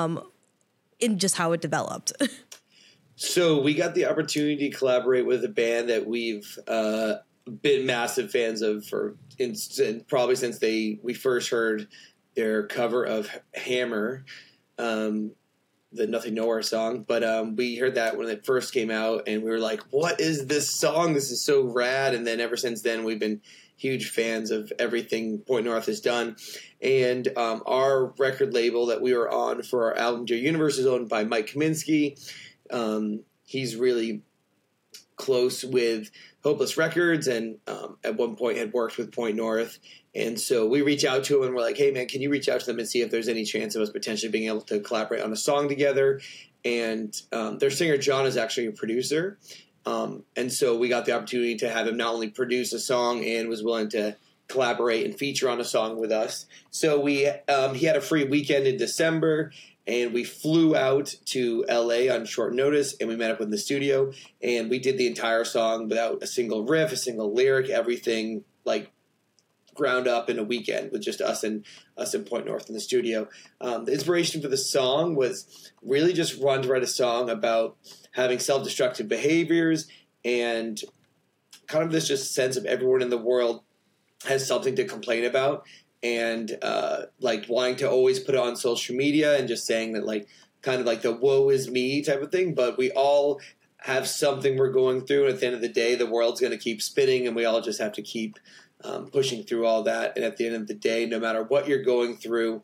in just how it developed? So we got the opportunity to collaborate with a band that we've been massive fans of probably since we first heard their cover of Hammer, the Nothing Nowhere song. But we heard that when it first came out, and we were like, what is this song? This is so rad. And then ever since then, we've been huge fans of everything Point North has done. And our record label that we were on for our album Dear Universe is owned by Mike Kaminsky. He's really close with Hopeless Records, and at one point had worked with Point North. And so we reach out to him and we're like, hey man, can you reach out to them and see if there's any chance of us potentially being able to collaborate on a song together? And their singer John is actually a producer. And so we got the opportunity to have him not only produce a song and was willing to collaborate and feature on a song with us. So he had a free weekend in December, and we flew out to LA on short notice, and we met up in the studio, and we did the entire song without a single riff, a single lyric, everything like ground up in a weekend with just us and Point North in the studio. The inspiration for the song was really just wanting to write a song about having self-destructive behaviors and kind of this just sense of everyone in the world has something to complain about, and like wanting to always put it on social media and just saying that like kind of like the woe is me type of thing. But we all have something we're going through, and at the end of the day, the world's going to keep spinning, and we all just have to keep pushing through all that. And at the end of the day, no matter what you're going through,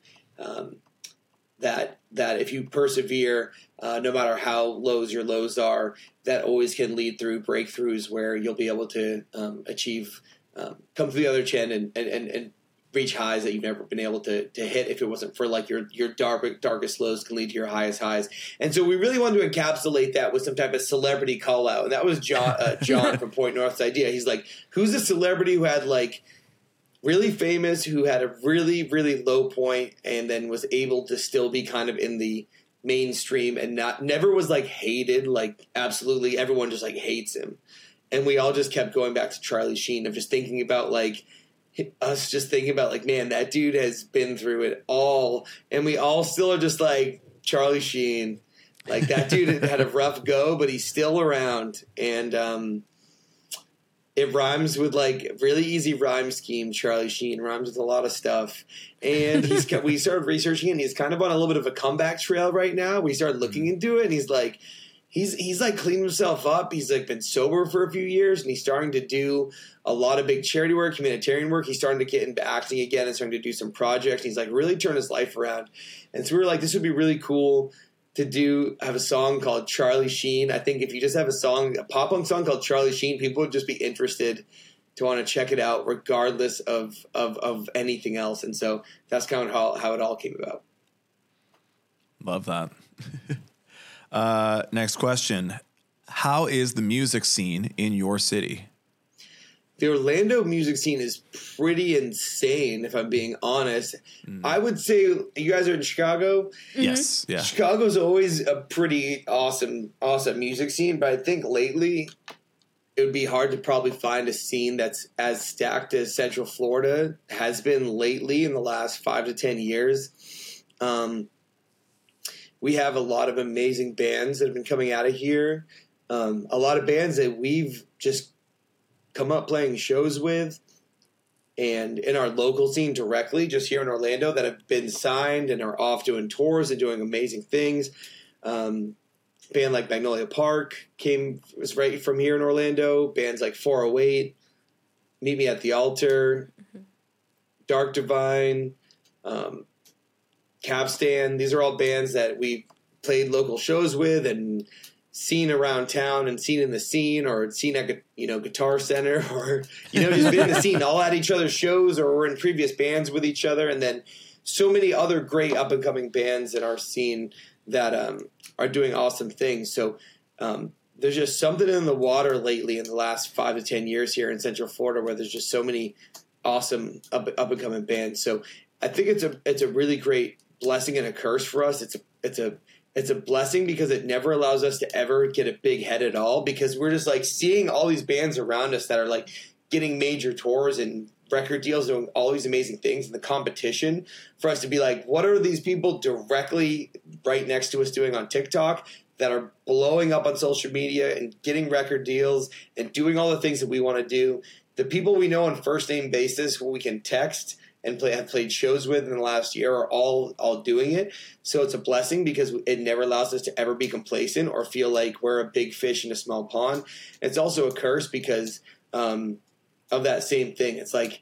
that if you persevere, no matter how lows your lows are, that always can lead through breakthroughs where you'll be able to achieve, come to the other end and reach highs that you've never been able to hit if it wasn't for like your darkest lows can lead to your highest highs. And so we really wanted to encapsulate that with some type of celebrity call out. And that was John from Point North's idea. He's like, who's a celebrity who had like really famous, who had a really, really low point and then was able to still be kind of in the mainstream and never was like hated, like absolutely everyone just like hates him. And we all just kept going back to Charlie Sheen of just thinking about like us just thinking about like, man, that dude has been through it all. And we all still are just like Charlie Sheen, like that dude had a rough go, but he's still around. And, it rhymes with like really easy rhyme scheme. Charlie Sheen rhymes with a lot of stuff, and we started researching, and he's kind of on a little bit of a comeback trail right now. We started looking into it, and he's like cleaned himself up. He's like been sober for a few years, and he's starting to do a lot of big charity work, humanitarian work. He's starting to get into acting again and starting to do some projects. He's like really turned his life around, and so we were like, this would be really cool to have a song called Charlie Sheen. I think if you just have a pop-punk song called Charlie Sheen, people would just be interested to want to check it out regardless of anything else. And so that's kind of how it all came about. Love that. Next question. How is the music scene in your city? The Orlando music scene is pretty insane, if I'm being honest. I would say you guys are in Chicago. Yes. Yeah. Chicago's always a pretty awesome music scene, but I think lately it would be hard to probably find a scene that's as stacked as Central Florida has been lately in the last 5 to 10 years. We have a lot of amazing bands that have been coming out of here. A lot of bands that we've just come up playing shows with and in our local scene directly just here in Orlando that have been signed and are off doing tours and doing amazing things. Band like Magnolia Park was right from here in Orlando. Bands like 408, Meet Me at the Altar, Dark Divine, Capstan. These are all bands that we played local shows with and seen around town and seen in the scene, or seen at Guitar Center, or just been in the scene, all at each other's shows, or we're in previous bands with each other, and then so many other great up and coming bands in our scene that are doing awesome things. So there's just something in the water lately in the last 5 to 10 years here in Central Florida where there's just so many awesome up and coming bands. So I think it's a really great blessing and a curse for us. It's a blessing because it never allows us to ever get a big head at all, because we're just like seeing all these bands around us that are like getting major tours and record deals, doing all these amazing things, and the competition for us to be like, what are these people directly right next to us doing on TikTok that are blowing up on social media and getting record deals and doing all the things that we want to do? The people we know on first name basis who we can text and have played shows with in the last year are all doing it. So it's a blessing because it never allows us to ever be complacent or feel like we're a big fish in a small pond. It's also a curse because of that same thing. It's like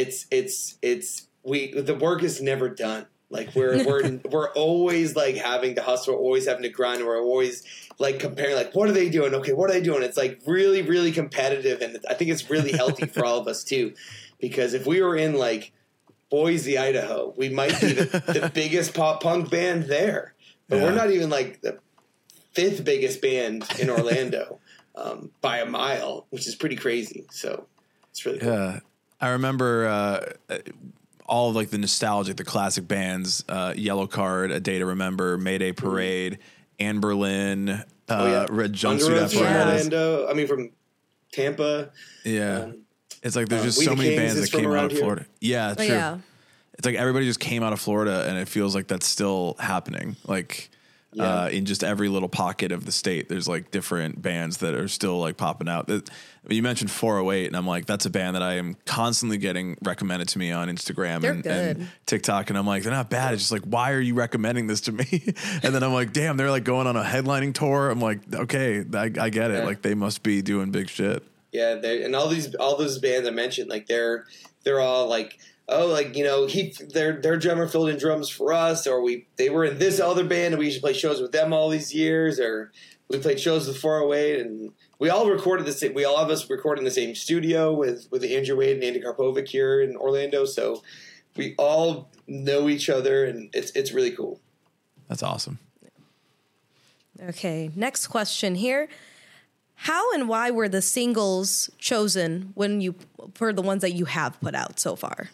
the work is never done. Like we're always like having to hustle, we're always having to grind, we're always like comparing, like, what are they doing? Okay, what are they doing? It's like really, really competitive, and I think it's really healthy for all of us too, because if we were in like Boise, Idaho, we might be the biggest pop punk band there, but we're not even like the 5th biggest band in Orlando by a mile, which is pretty crazy. So it's really cool. Yeah, I remember all of like the nostalgic, the classic bands, Yellow Card, A Day to Remember, Mayday Parade, Anne Boleyn, Red Jumpsuit from Orlando. I mean, from Tampa. Yeah. It's like there's just so many bands that came out of Florida. Yeah, true. Yeah. It's like everybody just came out of Florida, and it feels like that's still happening. Like in just every little pocket of the state, there's like different bands that are still like popping out. You mentioned 408, and I'm like, that's a band that I am constantly getting recommended to me on Instagram and TikTok, and I'm like, they're not bad. It's just like, why are you recommending this to me? And then I'm like, damn, they're like going on a headlining tour. I'm like, okay, I get it. Like they must be doing big shit. Yeah, and all those bands I mentioned, like they're all like, oh, like, their drummer filled in drums for us, or they were in this other band and we used to play shows with them all these years, or we played shows with 408, and we all recorded we all of us recorded in the same studio with Andrew Wade and Andy Karpovic here in Orlando, so we all know each other, and it's really cool. That's awesome. Okay, next question here. How and why were the singles chosen for the ones that you have put out so far?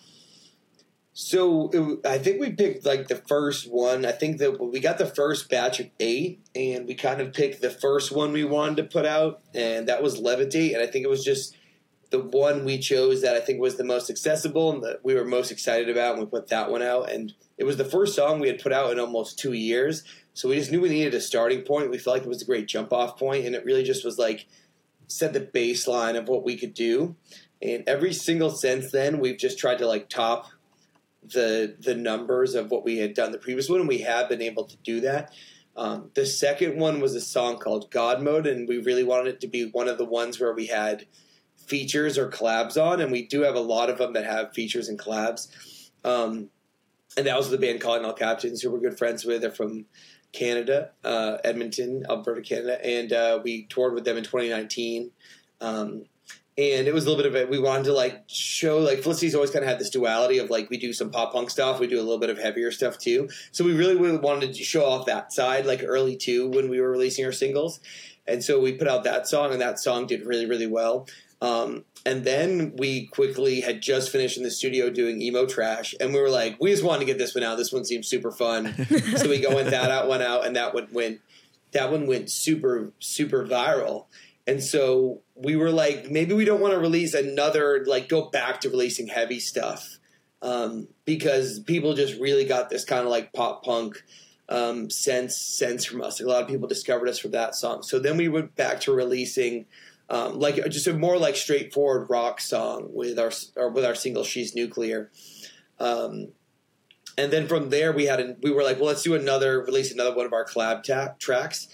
So I think we picked like the first one. I think that we got the first batch of 8, and we kind of picked the first one we wanted to put out, and that was Levitate. And I think it was just the one we chose that I think was the most accessible and that we were most excited about, and we put that one out. And it was the first song we had put out in almost 2 years. So we just knew we needed a starting point. We felt like it was a great jump off point, and it really just was like set the baseline of what we could do. And every single since then, we've just tried to like top the numbers of what we had done the previous one, and we have been able to do that. The second one was a song called God Mode, and we really wanted it to be one of the ones where we had features or collabs on, and we do have a lot of them that have features and collabs. And that was the band Calling All Captains, who we're good friends with. They're from Canada, Edmonton, Alberta, Canada, and we toured with them in 2019. And it was a little bit of we wanted to like show, like Felicity's always kind of had this duality of like we do some pop punk stuff, we do a little bit of heavier stuff too. So we really wanted to show off that side like early too when we were releasing our singles. And so we put out that song, and that song did really, really well. And then we quickly had just finished in the studio doing Emo Trash, and we were like, we just wanted to get this one out. This one seems super fun. So we went out, and that one went super, super viral. And so we were like, maybe we don't want to release another, like go back to releasing heavy stuff, because people just really got this kind of like pop punk sense from us. A lot of people discovered us from that song. So then we went back to releasing like just a more like straightforward rock song with our single She's Nuclear. And then from there we were like, well, let's release another one of our collab tracks.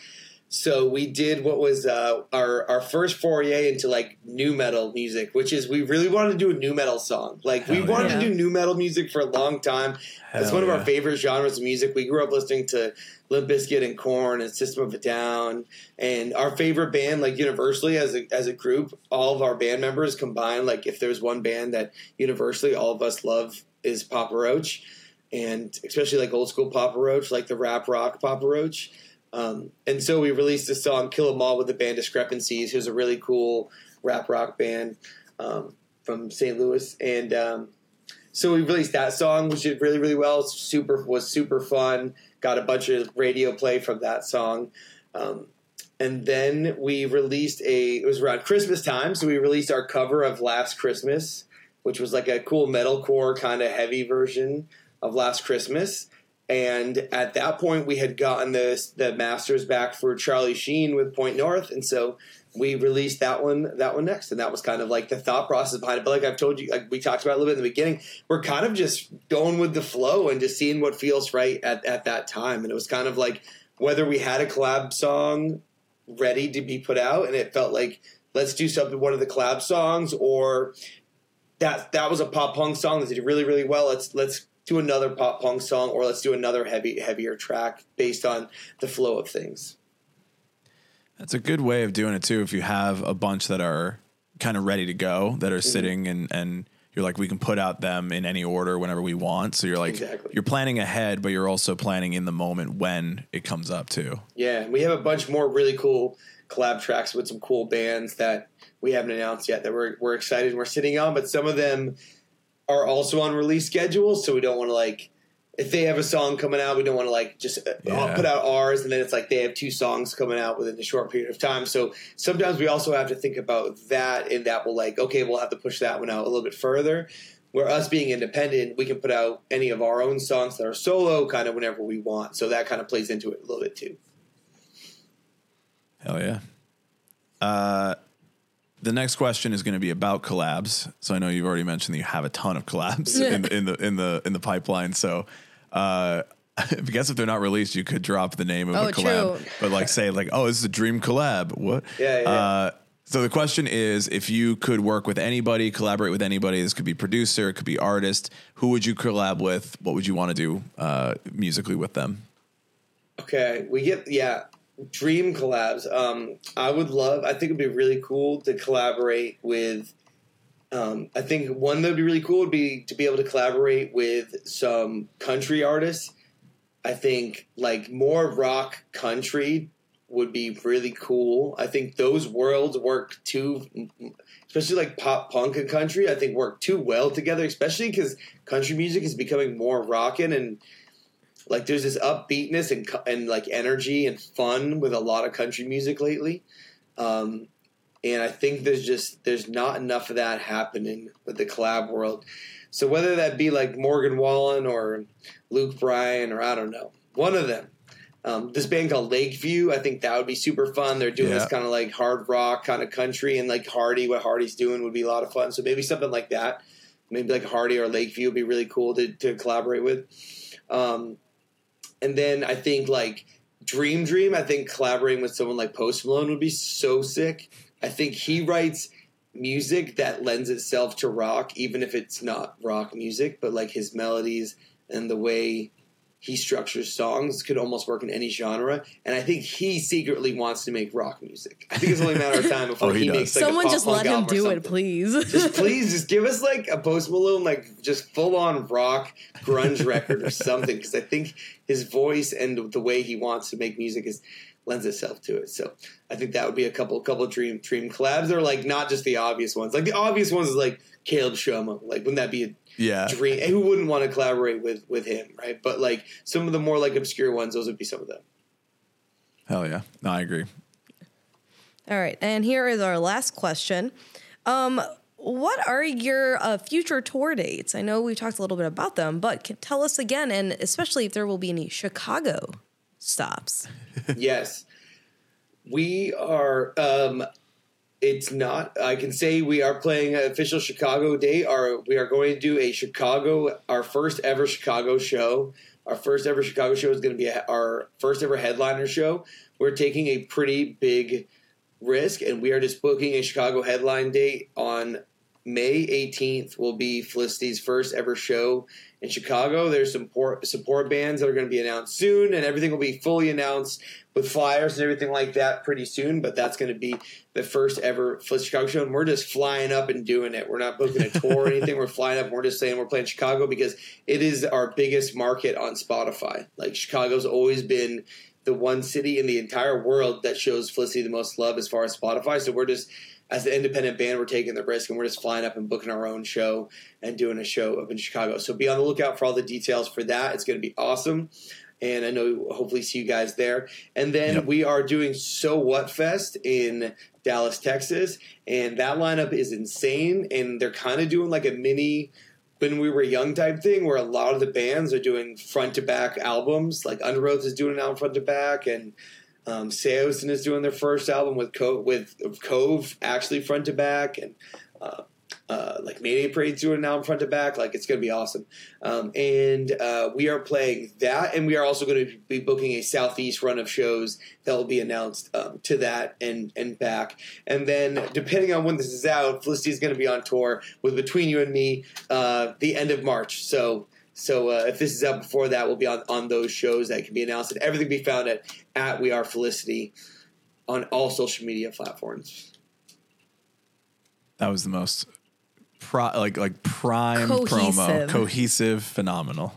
So we did what was our first foray into like new metal music, which is we really wanted to do a new metal song. Like we wanted to do new metal music for a long time. It's one of our favorite genres of music. We grew up listening to Limp Bizkit and Korn and System of a Down, and our favorite band, like universally as a group, all of our band members combined. Like if there's one band that universally all of us love is Papa Roach, and especially like old school Papa Roach, like the rap rock Papa Roach. And so we released this song, Kill 'Em All, with the band Discrepancies, who's a really cool rap rock band from St. Louis. And so we released that song, which did really, really well. Was super fun. Got a bunch of radio play from that song. And then we released it was around Christmas time, so we released our cover of Last Christmas, which was like a cool metalcore kind of heavy version of Last Christmas. And at that point, we had gotten the masters back for Charlie Sheen with Point North, and so we released that one next. And that was kind of like the thought process behind it. But like I've told you, like we talked about a little bit in the beginning, we're kind of just going with the flow and just seeing what feels right at that time. And it was kind of like whether we had a collab song ready to be put out, and it felt like let's do something one of the collab songs, or that was a pop punk song that did really, really well. Let's do another pop punk song, or let's do another heavier track based on the flow of things. That's a good way of doing it too. If you have a bunch that are kind of ready to go, that are sitting and you're like, we can put out them in any order whenever we want. So you're like, you're planning ahead, but you're also planning in the moment when it comes up too. Yeah. We have a bunch more really cool collab tracks with some cool bands that we haven't announced yet that we're excited and we're sitting on, but some of them are also on release schedules, so we don't want to like if they have a song coming out, we don't want to like just put out ours, and then it's like they have 2 songs coming out within a short period of time. So sometimes we also have to think about that, and that will like, okay, we'll have to push that one out a little bit further. Where us being independent, we can put out any of our own songs that are solo kind of whenever we want. So that kind of plays into it a little bit too. Hell yeah. The next question is going to be about collabs. So I know you've already mentioned that you have a ton of collabs in the pipeline. So I guess if they're not released, you could drop the name of a collab, true. But like say like, oh, this is a dream collab. What? Yeah. So the question is, if you could work with anybody, collaborate with anybody, this could be producer, it could be artist, who would you collab with? What would you want to do musically with them? Okay, dream collabs. I think it'd be really cool to collaborate with, I think one that would be really cool would be to be able to collaborate with some country artists. I think like more rock country would be really cool. I think those worlds work too, especially like pop punk and country, I think work too well together, especially because country music is becoming more rockin' and like there's this upbeatness and like energy and fun with a lot of country music lately. And I think there's not enough of that happening with the collab world. So whether that be like Morgan Wallen or Luke Bryan or I don't know, one of them. This band called Lakeview, I think that would be super fun. They're doing this kind of like hard rock kind of country, and like what Hardy's doing would be a lot of fun. So maybe something like that. Maybe like Hardy or Lakeview would be really cool to collaborate with. And then I think like Dream, I think collaborating with someone like Post Malone would be so sick. I think he writes music that lends itself to rock, even if it's not rock music, but like his melodies and the way he structures songs could almost work in any genre. And I think he secretly wants to make rock music. I think it's only a matter of time before he makes like someone a pop just let him do it, please. Just give us like a Post Malone, like just full on rock grunge record or something. Because I think his voice and the way he wants to make music lends itself to it. So I think that would be a couple dream collabs. They're like not just the obvious ones. Like the obvious ones is like Caleb Shomo. Like wouldn't that be a dream? And who wouldn't want to collaborate with him, right? But like some of the more like obscure ones, those would be some of them. Hell yeah. No, I agree. All right. And here is our last question. What are your future tour dates? I know we talked a little bit about them, but tell us again, and especially if there will be any Chicago stops. Yes. We are it's not, I can say we are playing an official Chicago date. We are going to do our first ever Chicago show. Our first ever Chicago show is going to be our first ever headliner show. We're taking a pretty big risk, and we are just booking a Chicago headline date on May 18th. Will be Felicity's first ever show in Chicago. There's some support bands that are going to be announced soon, and everything will be fully announced with flyers and everything like that pretty soon. But that's going to be the first ever Felicity Chicago show, and we're just flying up and doing it. We're not booking a tour or anything. We're flying up, and we're just saying we're playing Chicago because it is our biggest market on Spotify. Like, Chicago's always been the one city in the entire world that shows Felicity the most love as far as Spotify. So we're just, as an independent band, we're taking the risk, and we're just flying up and booking our own show and doing a show up in Chicago. So be on the lookout for all the details for that. It's going to be awesome. And I know we'll hopefully see you guys there. And then we are doing So What Fest in Dallas, Texas. And that lineup is insane. And they're kind of doing like a mini When We Were Young type thing where a lot of the bands are doing front-to-back albums. Like Underoath is doing an album front-to-back, and Seosin is doing their first album with Cove actually front-to-back, and like Mayday Parade's doing an album front-to-back. Like, it's going to be awesome. And we are playing that, and we are also going to be booking a Southeast run of shows that will be announced to that and back. And then, depending on when this is out, Felicity is going to be on tour with Between You and Me the end of March. So if this is out before that, we'll be on those shows that can be announced. And everything be found at We Are Felicity on all social media platforms. That was the most prime promo, cohesive, phenomenal.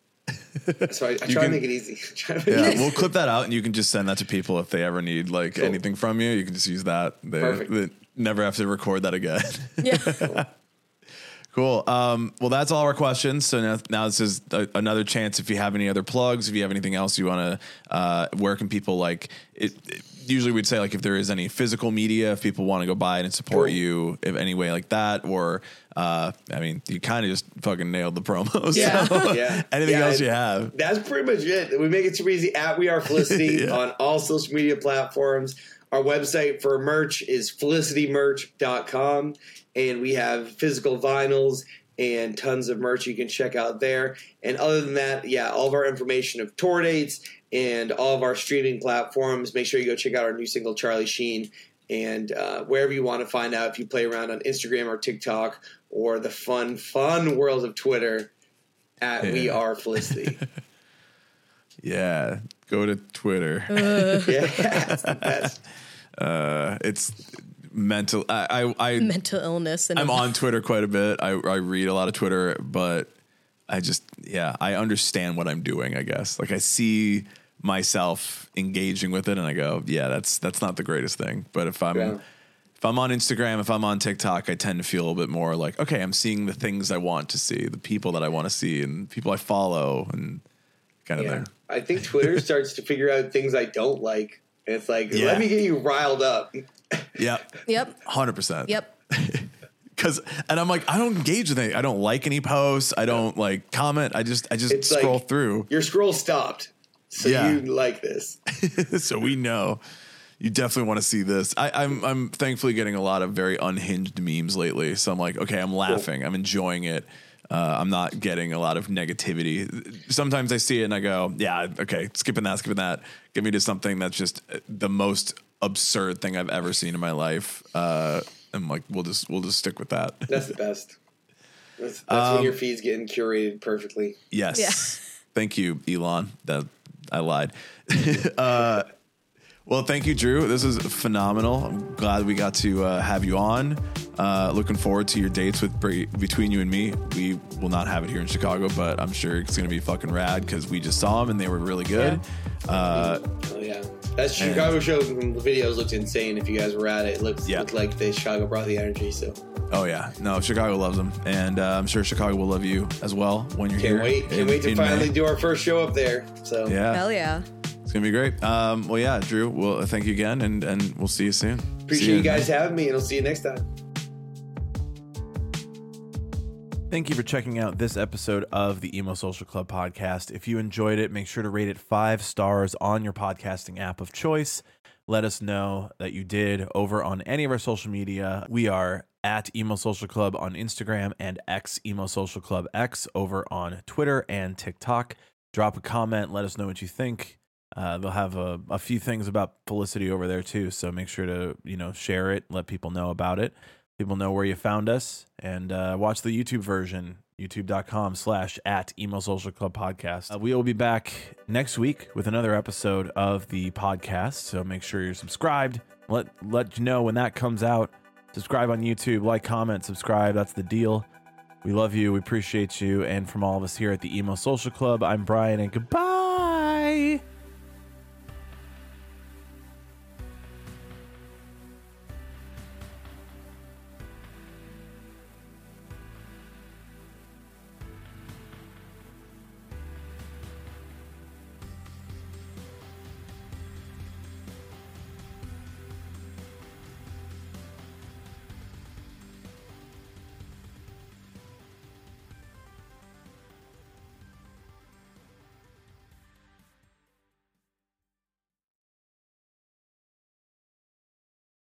So I try to make it easy. We'll clip that out, and you can just send that to people if they ever need anything from you. You can just use that. They never have to record that again. Yeah. Cool. Well, that's all our questions. So now this is another chance. If you have any other plugs, if you have anything else you want to, where can people usually we'd say if there is any physical media, if people want to go buy it and support you in any way like that, or, you kind of just fucking nailed the promos. Yeah. So anything else you have? That's pretty much it. We make it super easy at We Are Felicity on all social media platforms. Our website for merch is felicitymerch.com. And we have physical vinyls and tons of merch you can check out there. And other than that, all of our information of tour dates and all of our streaming platforms. Make sure you go check out our new single, Charlie Sheen. And wherever you want to find out, if you play around on Instagram or TikTok or the fun world of Twitter at We Are Felicity. Yeah, go to Twitter. It's the best. It's mental. I mental illness. And I'm on Twitter quite a bit. I read a lot of Twitter, but I just I understand what I'm doing. I guess I see myself engaging with it, and I go, that's not the greatest thing. But if I'm on Instagram, if I'm on TikTok, I tend to feel a little bit more like, okay, I'm seeing the things I want to see, the people that I want to see, and people I follow, and kind of thing. I think Twitter starts to figure out things I don't like. And it's like, let me get you riled up. Yep. 100%. Yep. And I'm like, I don't engage with anything. I don't like any posts. I don't comment. I just scroll through. Your scroll stopped. So you like this. So we know you definitely want to see this. I'm thankfully getting a lot of very unhinged memes lately. So I'm like, okay, I'm laughing. Cool. I'm enjoying it. I'm not getting a lot of negativity. Sometimes I see it and I go, okay, skipping that. Give me to something that's just the most absurd thing I've ever seen in my life. I'm like, we'll just stick with that. That's the best. That's when your feed's getting curated perfectly. Yes. Yeah. Thank you, Elon. That I lied. Well, thank you, Drew. This is phenomenal. I'm glad we got to have you on. Looking forward to your dates with Between You and Me. We will not have it here in Chicago, but I'm sure it's going to be fucking rad because we just saw them and they were really good. That Chicago show from the videos looked insane. If you guys were at it, it looked like Chicago brought the energy. So. Oh yeah, no, Chicago loves them, and I'm sure Chicago will love you as well when you're here. Can't wait to finally do our first show up there. So hell yeah. It's going to be great. Drew, well, thank you again, and we'll see you soon. Appreciate you guys having me, and I'll see you next time. Thank you for checking out this episode of the Emo Social Club podcast. If you enjoyed it, make sure to rate it 5 stars on your podcasting app of choice. Let us know that you did over on any of our social media. We are at Emo Social Club on Instagram and Emo Social Club X over on Twitter and TikTok. drop a comment. Let us know what you think. They'll have a few things about Felicity over there too. So make sure to, share it, let people know about it. People know where you found us, and watch the YouTube version, youtube.com/@Emo Social Club Podcast. We will be back next week with another episode of the podcast. So make sure you're subscribed. Let you know when that comes out. Subscribe on YouTube, like, comment, subscribe. That's the deal. We love you. We appreciate you. And from all of us here at the Emo Social Club, I'm Brian, and goodbye.